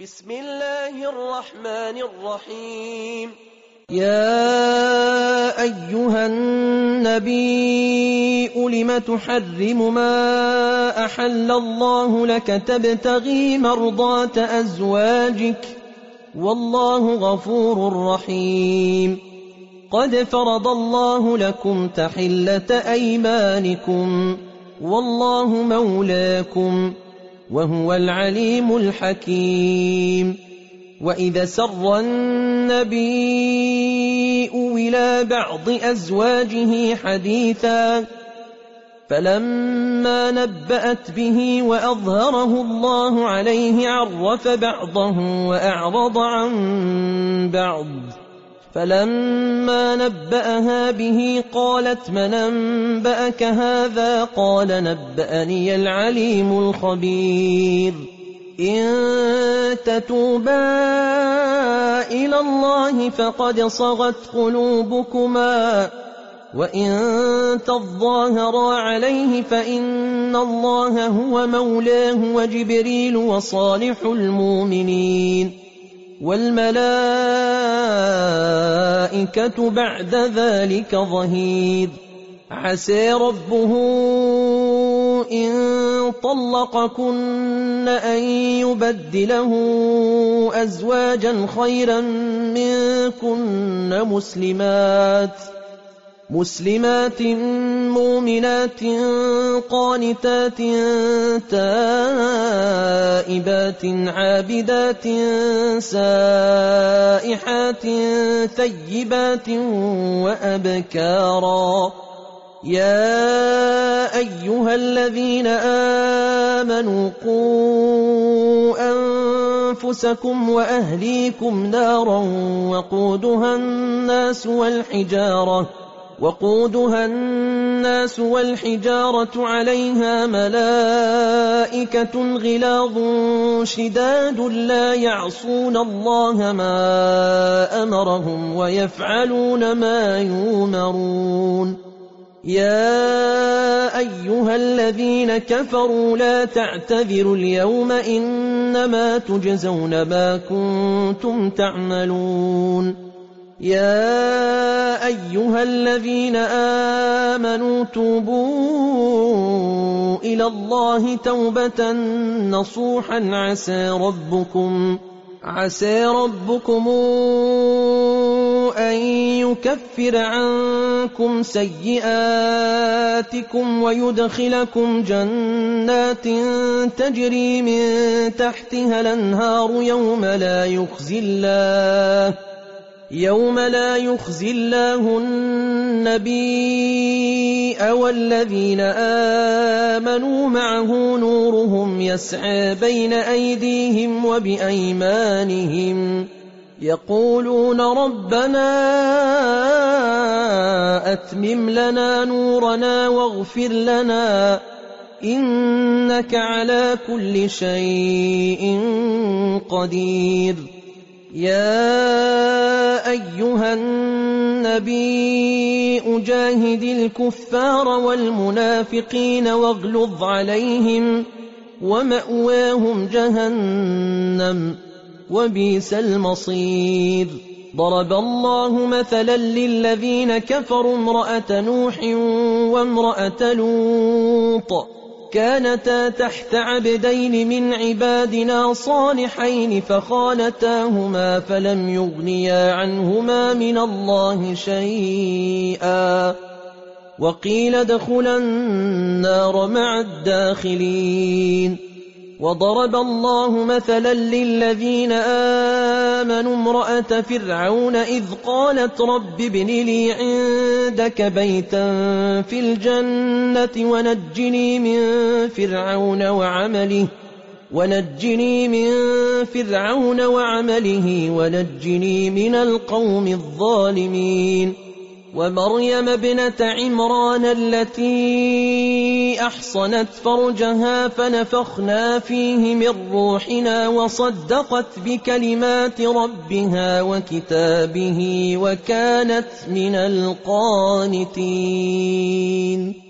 بسم الله الرحمن الرحيم. يا أيها النبي لم تحرم ما أحل الله لك تبتغي مرضات أزواجك والله غفور رحيم. قد فرض الله لكم تحلة أيمانكم والله مولاكم وهو العليم الحكيم. وإذا سر النبي إلى بعض أزواجه حديثا فلما نبأت به وأظهره الله عليه عرف بعضه وأعرض عن بعض. فلما نبأها به قالت من أنبأك هذا؟ قال نبأني العليم الخبير. إن تتوبا إلى الله فقد صغت قلوبكما وإن تظاهرا عليه فإن الله هو مولاه وجبريل وصالح المؤمنين والملائكة بعد ذلك ظهير. عسى ربه إن طلقكن أن يبدله أزواجا خيرا منكن مسلمات مؤمنات قانتات تائبات عابدات سائحات ثيبات وأبكارا. يا أيها الذين آمنوا قوا أنفسكم وأهليكم نارا وقودها الناس والحجارة عليها ملائكة غلاظ شداد لا يعصون الله ما أمرهم ويفعلون ما يؤمرون. يا أيها الذين كفروا لا تعتذروا اليوم إنما تجزون ما كنتم تعملون. يا أيها الذين آمنوا توبوا إلى الله توبة نصوحا عسى ربكم أن يكفر عنكم سيئاتكم ويدخلكم جنات تجري من تحتها الأنهار يوم لا يخزي الله النبي والذين آمنوا معه نورهم يسعى بين أيديهم وبأيمانهم يقولون ربنا أتمم لنا نورنا واغفر لنا إنك على كل شيء قدير. يا أيها النبي جاهد الكفار والمنافقين واغلظ عليهم ومأواهم جهنم وبئس المصير. ضرب الله مثلا للذين كفروا امرأة نوح وامرأة لوط كانتا تحت عبدين من عبادنا صالحين فخانتاهما فلم يغنيا عنهما من الله شيئا وقيل ادخلا النار مع الداخلين. وضرب الله مثلا للذين آمنوا امرأة فرعون إذ قالت رب ابن لي عندك بيتا في الجنة ونجني من فرعون وعمله ونجني من القوم الظالمين. ومريم ابنة عمران التي أحصنت فرجها فنفخنا فيه من روحنا وصدقت بكلمات ربها وكتابه وكانت من القانتين.